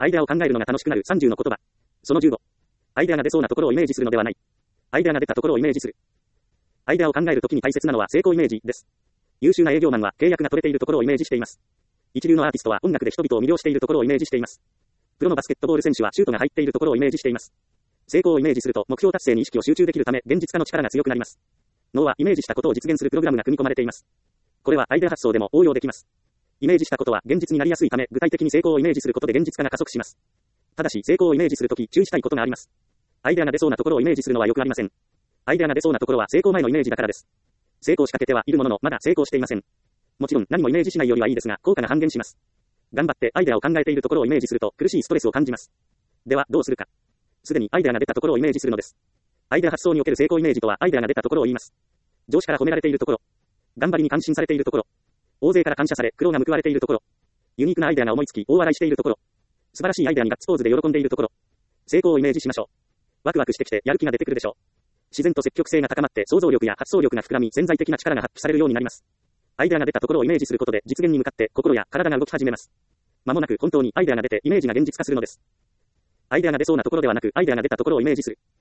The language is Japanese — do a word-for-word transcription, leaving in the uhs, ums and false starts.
アイデアを考えるのが楽しくなるさんじゅうの言葉。そのじゅうご。アイデアが出そうなところをイメージするのではない。アイデアが出たところをイメージする。アイデアを考えるときに大切なのは成功イメージです。優秀な営業マンは契約が取れているところをイメージしています。一流のアーティストは音楽で人々を魅了しているところをイメージしています。プロのバスケットボール選手はシュートが入っているところをイメージしています。成功をイメージすると目標達成に意識を集中できるため現実化の力が強くなります。脳はイメージしたことを実現するプログラムが組み込まれています。これはアイデア発想でも応用できます。イメージしたことは現実になりやすいため具体的に成功をイメージすることで現実化が加速します。ただし成功をイメージするとき注意したいことがあります。アイデアが出そうなところをイメージするのはよくありません。アイデアが出そうなところは成功前のイメージだからです。成功しかけてはいるもののまだ成功していません。もちろん何もイメージしないよりはいいですが効果が半減します。頑張ってアイデアを考えているところをイメージすると苦しいストレスを感じます。ではどうするか。すでにアイデアが出たところをイメージするのです。アイデア発想における成功イメージとはアイデアが出たところを言います。上司から褒められているところ。頑張りに感心されているところ。大勢から感謝され苦労が報われているところ。ユニークなアイデアが思いつき大笑いしているところ。素晴らしいアイデアにガッツポーズで喜んでいるところ。成功をイメージしましょう。ワクワクしてきてやる気が出てくるでしょう。自然と積極性が高まって想像力や発想力が膨らみ潜在的な力が発揮されるようになります。アイデアが出たところをイメージすることで実現に向かって心や体が動き始めます。まもなく本当にアイデアが出てイメージが現実化するのです。アイデアが出そうなところではなくアイデアが出たところをイメージする。